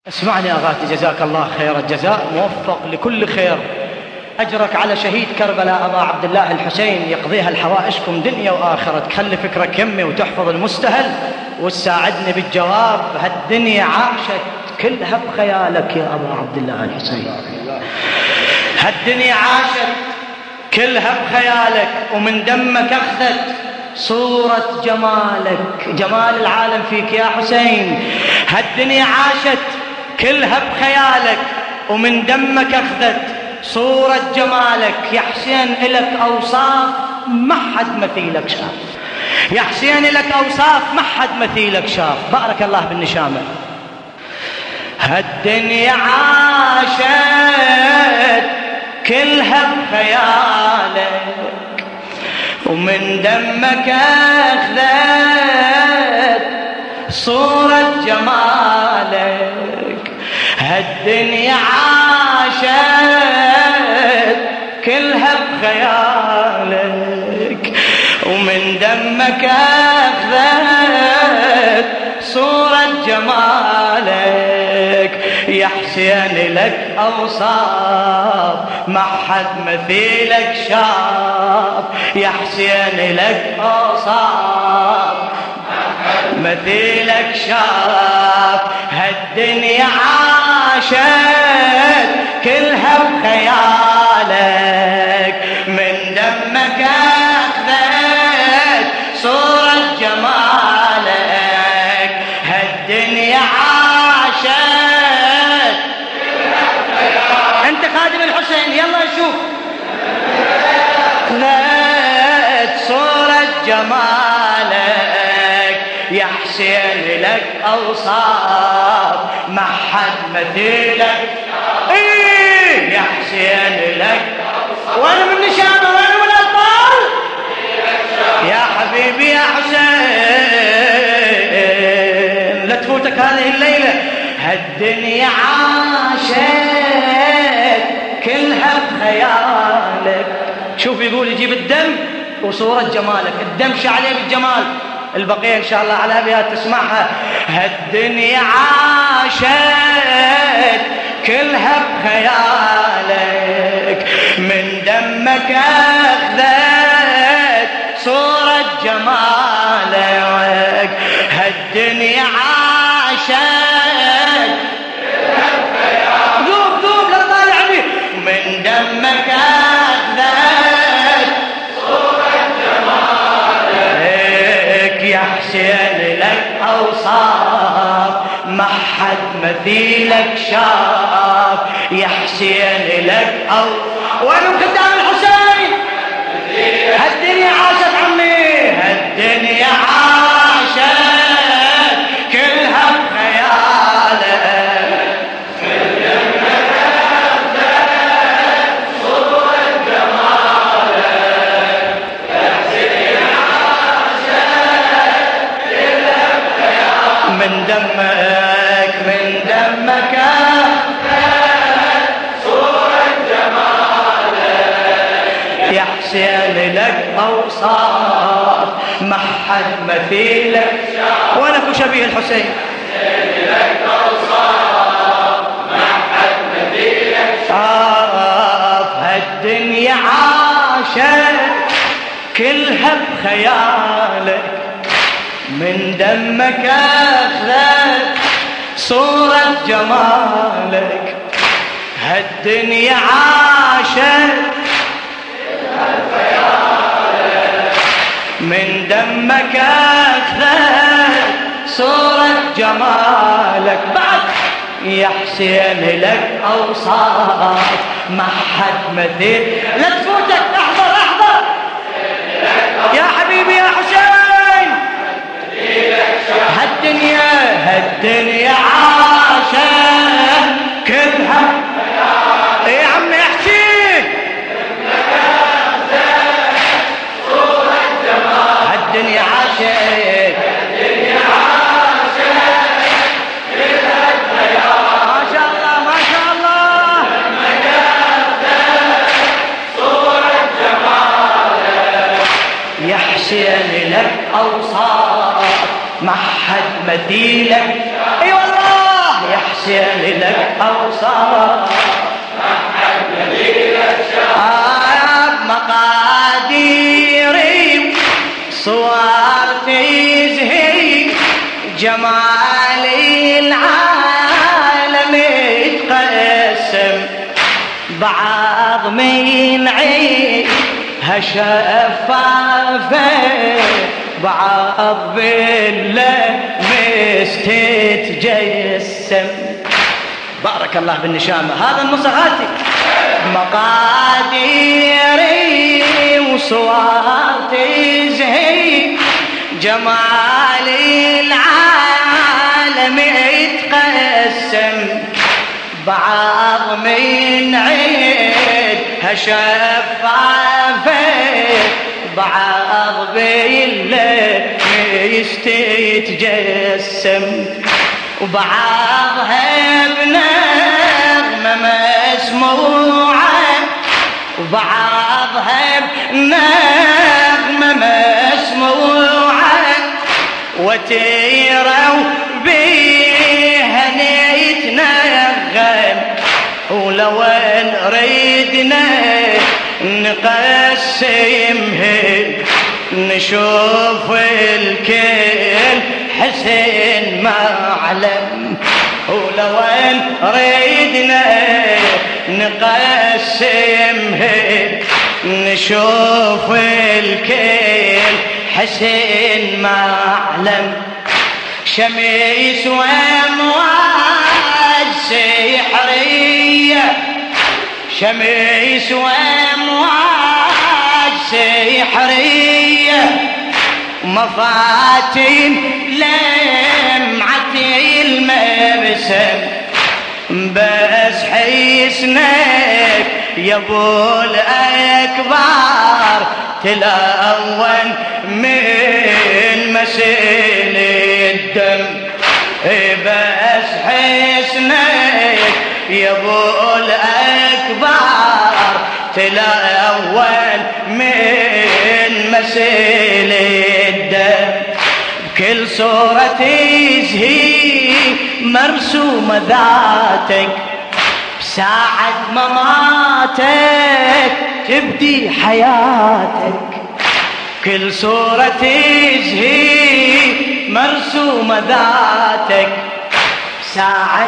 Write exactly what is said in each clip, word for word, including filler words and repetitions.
اسمعني أغاتي، جزاك الله خير الجزاء، موفق لكل خير. أجرك على شهيد كربلاء أبا عبد الله الحسين، يقضيها الحوائجكم دنيا وآخرة. تخلي فكرك يمي وتحفظ المستهل وتساعدني بالجواب. هالدنيا عاشت كلها بخيالك يا أبا عبد الله الحسين، هالدنيا عاشت كلها بخيالك، ومن دمك أخذت صورة جمالك، جمال العالم فيك يا حسين. هالدنيا عاشت كلها بخيالك، ومن دمك أخذت صورة جمالك. يا حسين إلك أوصاف ما حد مثيلك شاف، يا حسين إلك أوصاف ما حد مثيلك شاف. بارك الله بالنشامة. هالدنيا عاشت كلها بخيالك، ومن دمك أخذت صورة جمالك. هالدنيا عاشت كلها بخيالك، ومن دمك أخذت صورة جمالك. يا حسين لك أوصاف ما حد مثيلك شاف، يا حسين لك أوصاف مثيلك شاف. هالدنيا عاشت كلها بخيالك، من دمك أخذت صورة جمالك. هالدنيا عاشت كلها بخيالك. انت خادم الحسين يلا شوف. أخذت صورة جمالك، يا حسين لك أوصاف ما حد مثيلك. إيه يا حسين لك أوصاف. وأنا من نشامة وأنا من الأطفال يا حبيبي يا حسين، لا تفوتك هذه الليلة. هالدنيا عاشت كلها بخيالك. شوف يقول يجيب الدم وصورة جمالك، الدم شعليه بالجمال. البقية إن شاء الله على أبيات تسمعها. هالدنيا عاشت كلها بخيالك، من دمك أخذت صورة جمالك. هالدنيا عاشت كلها بخيالك. ذوب ذوب لا تطالع عليه. من دمك أخذت صورة جمالك، يا حسين لك أوصاف ما حد مثيلك شاف. يا حسين لك أوصاف. وأنا قدام الحسين. هالدنيا عاشت عمي، هالدنيا عاشت كلها بخيالك، من دمك أخذت صورة جمالك. يا حسين عاشت كلها بخيالك، من دمك من دمك أخذت صورة جمالك. يا حسين لك أوصاف ما حد مثيلك. وأنا أكو شبيه الحسين. حسين لك أوصاف ما حد مثيلك شاف. هالدنيا عاشت كلها بخيالك، من دمك أخذت صورة جمالك. هالدنيا عاشت من دمك أخذت صورة جمالك. بعد يا حسين لك أوصاف ما حد مثيل. لا تفوتك، احضر احضر يا حبيبي يا حسين. هالدنيا هالدنيا عاشت كلها. ايه يا عمي احكي. هالدنيا عاشت هالدنيا عاشت كلها بخيالك. ما شاء الله ما شاء الله. دمك أخذت صورة جمالك، يا حسين لك أوصاف ما حد مثيلك. اي والله يا حسين حسين لك أوصاف مقاديري صور تزهي جمال العالم يتقسم بعض من عينها شفافة بعض باللمس تتجسم. بارك الله بالنشامة. هذا النصغاتي مقاديري وصور تزهي جمال العالم يتقسم بعض من عينها شفافة بعض باللمس تتجسم وبعضها بنغمة مسموعة وبعضها بنغمة مسموعة وتيروا بيها نتنغم ولو نريدنا نقسمها نشوف الكل حسين معلم ولو نريدنا نقسمها نشوف الكل حسين معلم. شميس وامواج سحرية شميس وامواج سحرية مفاتين لمعة المبسم بس حسنك يا ابو الاكبر تلون من مسيل الدم بس حسنك يا ابو الاكبر تلون من مسيل الدم. بكل صورة تزهي مرسومة ذاتك بساعة مماتك تبدي حياتك. كل صورة تزهي مرسومة ذاتك ساعة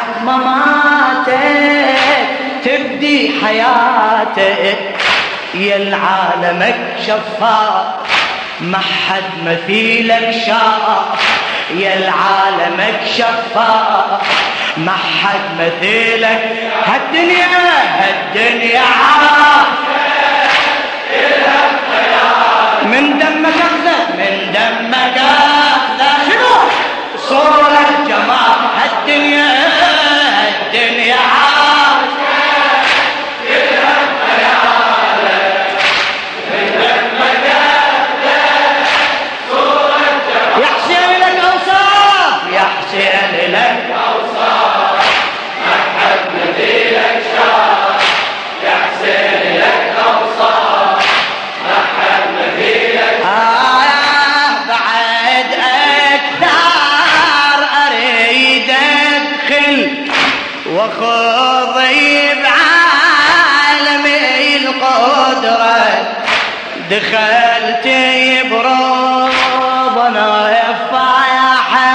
مماتك تبدي حياتك. يا العالمك شفاف ما حد مثيلك شاف يا العالمك شفاف ما حد مثيلك. هالدنيا هالدنيا من دمك اخذه من دمك اخذه شنو صورة جمال. هالدنيا هالدنيا يا حسين لك اوصاف يا حسين لك اوصاف ما حد مثيلك شاف يا حسين لك اوصاف ما حد مثيلك. آه بعد اكثر اريد ادخل واخوضي بعالمي القدره دخلت بروض انا فايحه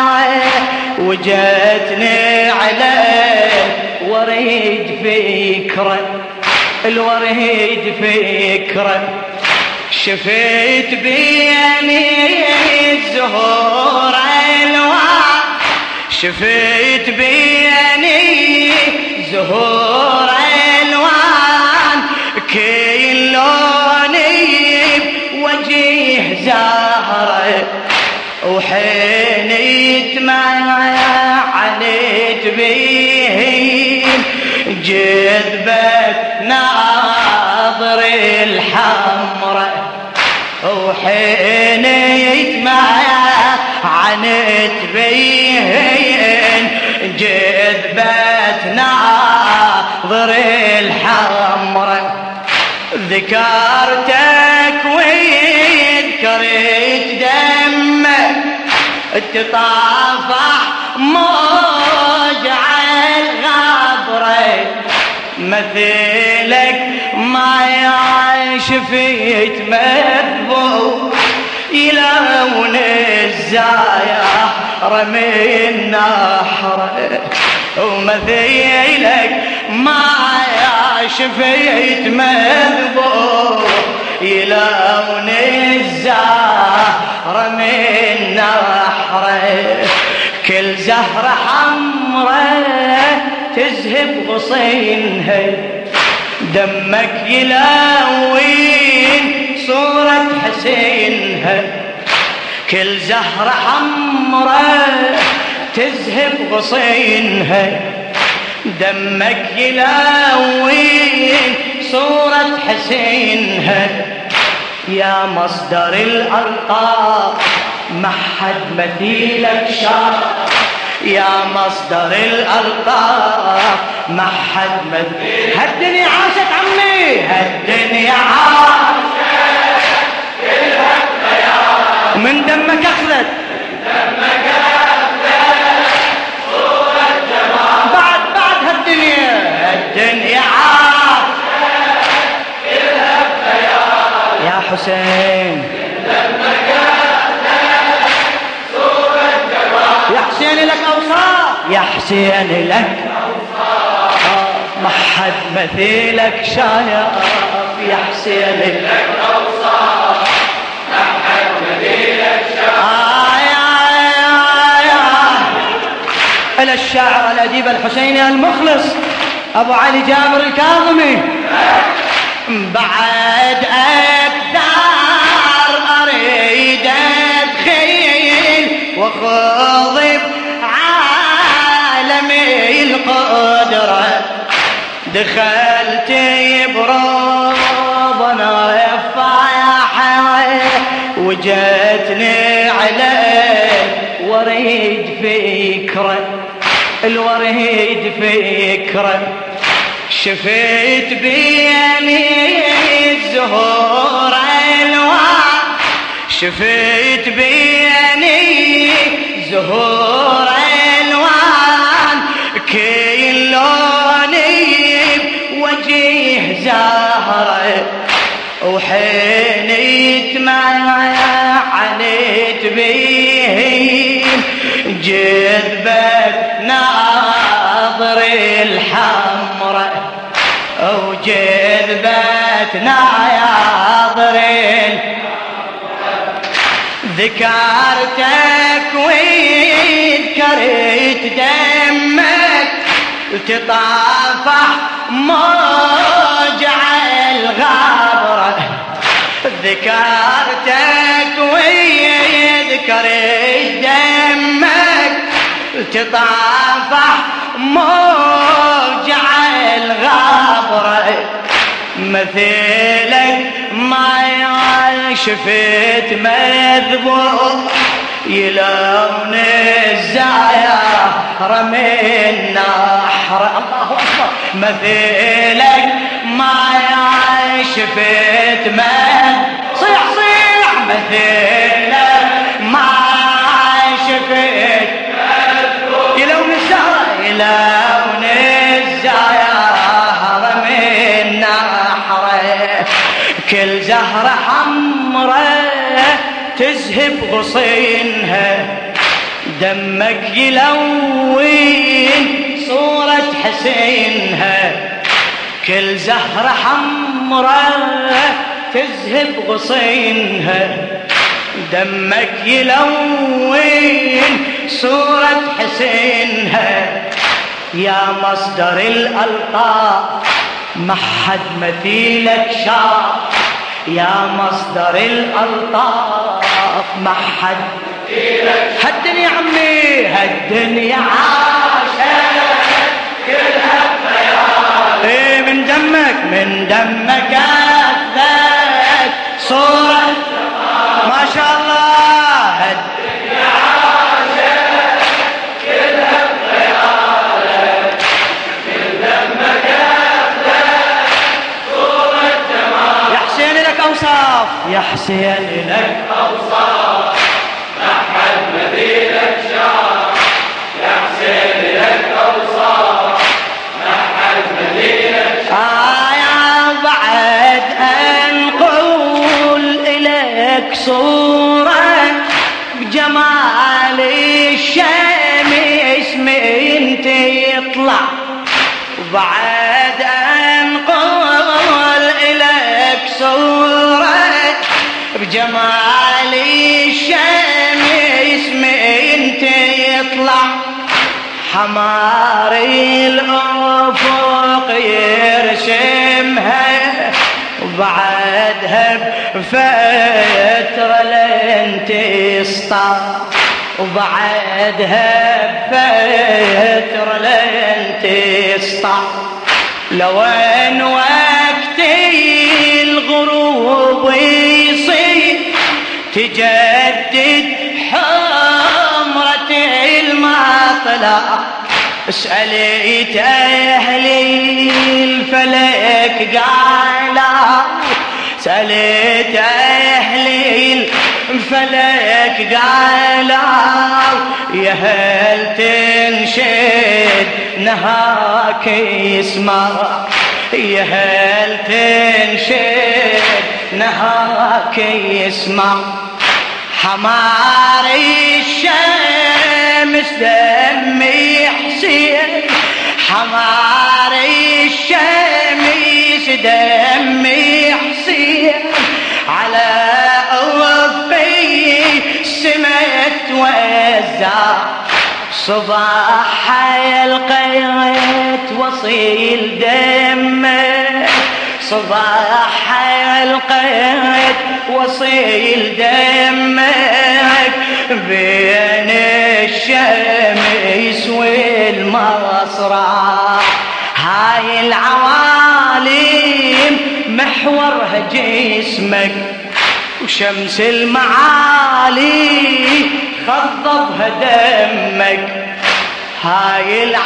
وجتني عليه وريد فكره الوريد فكره شفيت بيني الزهور الوان شفيت بيني زهور الوان كل لوني وجيه زهره وحين يتمعنت بيهن جذبت ناظري الحمرة وحين يتمعنت بيهن جذبت ناظري الحمرة. ذكرتك وذكرت دمك تطافح موج على مثيلك ما يعيش فيت مذبوح يلون الزايا رمي النحر ومثيلك ما يعيش فيت مذبوح يلون الزايا رمي النحر كل زهرة حمراء تذهب غصينها دمك يلاوين صورة حسينها كل زهرة حمراء تذهب غصينها دمك يلاوين صورة حسينها يا مصدر الألطاف ما حد مثيلك شاف يا مصدر الألطاف ما حد مثيلك هالدنيا عاشت عمي هالدنيا عاشت كلها خيال من دمك أخذت دمك أخذت صورة جمال بعد بعد هالدنيا هالدنيا عاشت كلها خيال يا حسين دمك يا حسين لك أوصاف يا حسين لك أوصاف ما حد مثيلك شايف يا حسين لك أوصاف ما حد مثيلك شايف آه يا يا يا إلى الشاعر الأديب الحسيني المخلص أبو علي جابر الكاظمي بعد أكثر أريد أتخيل وخوض بعالمي القدرة دخلت بروض انا فايحة وجتني عليه وريد فكرة الوريد فكرة شفيت بيني الزهور الوان شفيت بيني زهور الوان كل لوني وجيه زهره وحين يتمعنت بيه جذبت ناظري الحمراء وجذبت ناظري ذكرتك وذكرت دمك تطافح موجع الغابرة ذكرتك وذكرت دمك تطافح موجع الغابرة مثيلك ما شفت مذبوح يلون الزايا رمي النحر الله أكبر مثيلك ما شفت مذبوح صيح صيح مثيلك ما شفت مذبوح يلون الزهرة يلون الزايا رمي النحر كل زهرة حمراء تذهب غصينها دمك يلون صورة حسينها كل زهرة حمراء تذهب غصينها دمك يلون صورة حسينها يا مصدر الألطاف ما حد مثيلك شاف يا مصدر الألطاف ما حد مثيلك هالدنيا عمي هالدنيا عاشت كلها خيال ايه من دمك من دمك أثبت صورة ما شاء الله هالدنيا عاشت كلها خيال من دمك أوصاف يا حسين لك أوصاف ما حد مثيلك شاف يا حسين لك أوصاف ما حد مثيلك شاف يطلع وبعد أنقل إليك صورة بجمال الشمس من تطلع حمار الأفق يرسمها وبعدها بفترة لن تسطع وبعدها بفترة لن تسطع لوين وقت الغروب يصير تجدد حمرة المطلع سألت أهل الفلك قالوا سألت أهل الفلك قالوا يا هل تنشد نهاك يسمع يا هل تنشد نهاك يسمع حمار الشمس دمي حسين حمار الشمس دمي حسين على أوفي السماء توزع صباح القيت وصيل دمك صباح القيت وصيل دمك بين الشمس والمصرع هاي العوالم محورها جسمك وشمس المعالي خضبها دمك هاي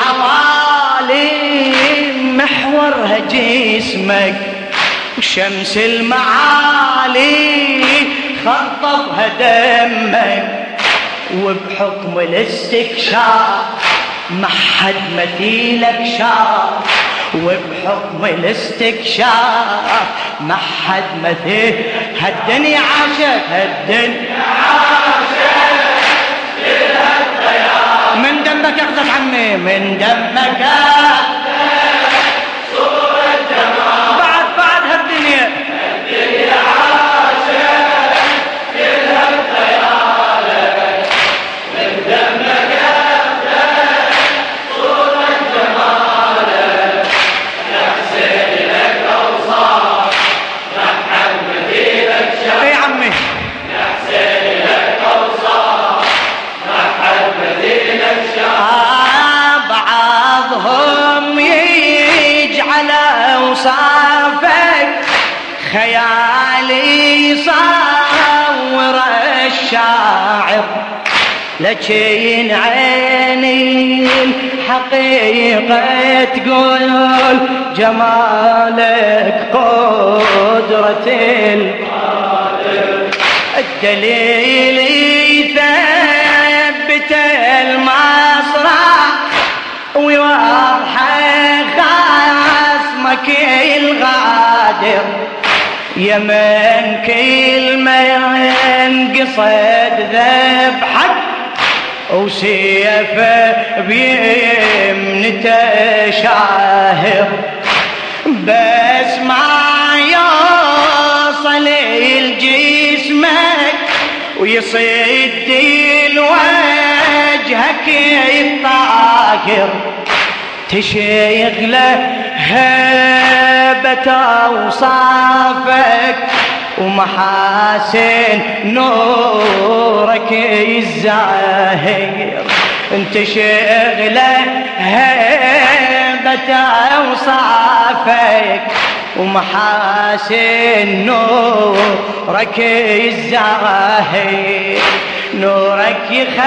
العوالم محورها جسمك وشمس المعالي خضبها دمك وبحكم الاستكشاف ما حد مثيلك شاف وبحكم الاستكشاف ما حد مثيل هالدنيا عاشت هالدنيا عاشت من دمك اخذت عمي من دمك صورة جمال بعد بعد هالدنيا الدنيا عاشت كلها بخيالك من دمك صورة جمالك يا حسين لك اوصاف ما حد مثيلك شاف يا عمي يا حسين لك اوصاف ما حد مثيلك شاف بعضهم يجعل اوصافك خيالي يصور الشاعر لكن عيني الحقيقة تقول جمالك قدرة القادر الدليل يثبت المصرع ويوضح خصمك الغادر يمن كلمة ينقصد ذبحك وسيفه بيمنته شاهر بس ما يوصل لجسمك ويصد الوجهك الطاهر تشيغله هبة أوصافك ومحاسن نورك الزاهر انت شغله هبة أوصافك ومحاسن نورك الزاهر نورك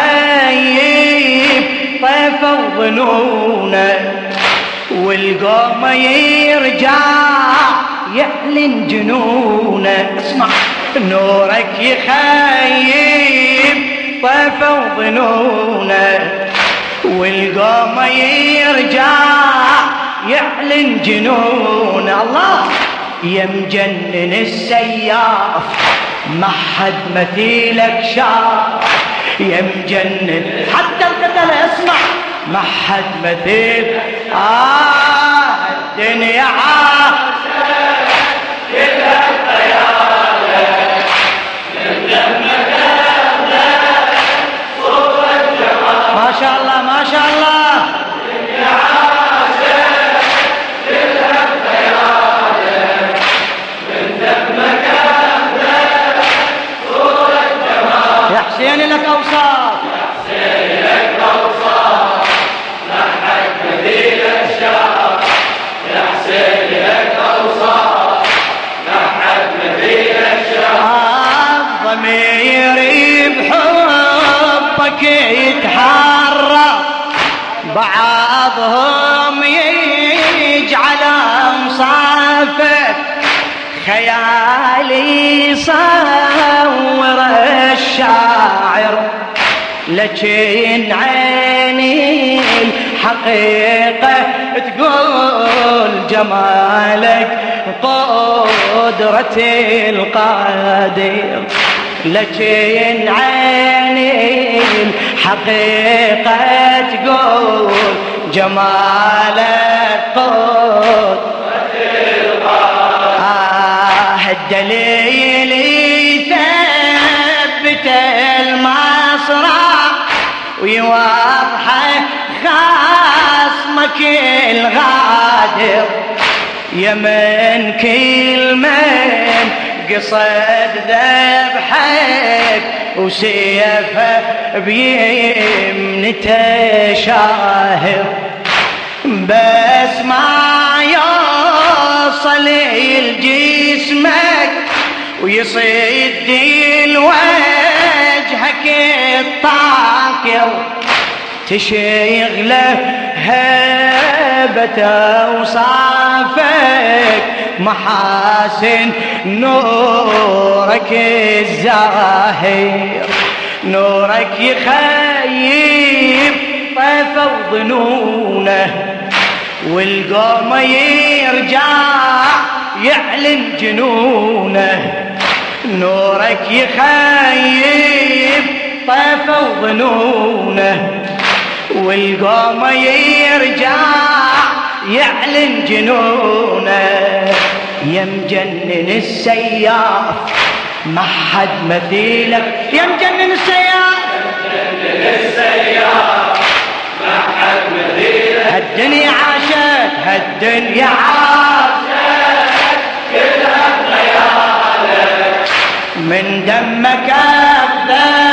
يخيب طيف وظنونه والقوم يرجع يعلن جنونه اسمع نورك يخيب طيف وظنونه والقوم يرجع يعلن جنونه الله يا مجنن السياف ما حد مثيلك شاف يا مجنن حتى القتل اسمع ما حد مثيل. آه الدنيا عاشت كلها خيالك، من دمك أهدى صورة جمالك. ما شاء الله ما شاء الله. الدنيا عاشت كلها خيالك، من دمك أهدى صورة جمالك. يا حسين لك أوصاف، ضميري بحبك يتحرك، بعضهم يجعل أوصافك، خيالي صور الشاعر، لكن عيني الحقيقة تقول جمالك قدرة القادر، لكن عيني الحقيقة تقول جمالك قدرة القادر. آه الدليل يثبت المصرع ويوضح خصمك الغادر، يمن كل من قصد ذبحك وسيفه بيمنته شاهر، بس ما يوصل لجسمك ويصد الوجهك الطاقر، تشيغله هبة أوصافك، محاسن نورك الزاهر، نورك يخيب طيف وظنونه، والقوم يرجع يعلن جنونه، نورك يخيب طيف وظنونه، والقوم يرجع يعلن جنونه. يا مجنن السياف ما حد مثيلك، يا مجنن السياف، مجنن السياف ما حد مثيلك. هالدنيا عاشت، هالدنيا عاشت كلها خيالك، من دمك أبدأ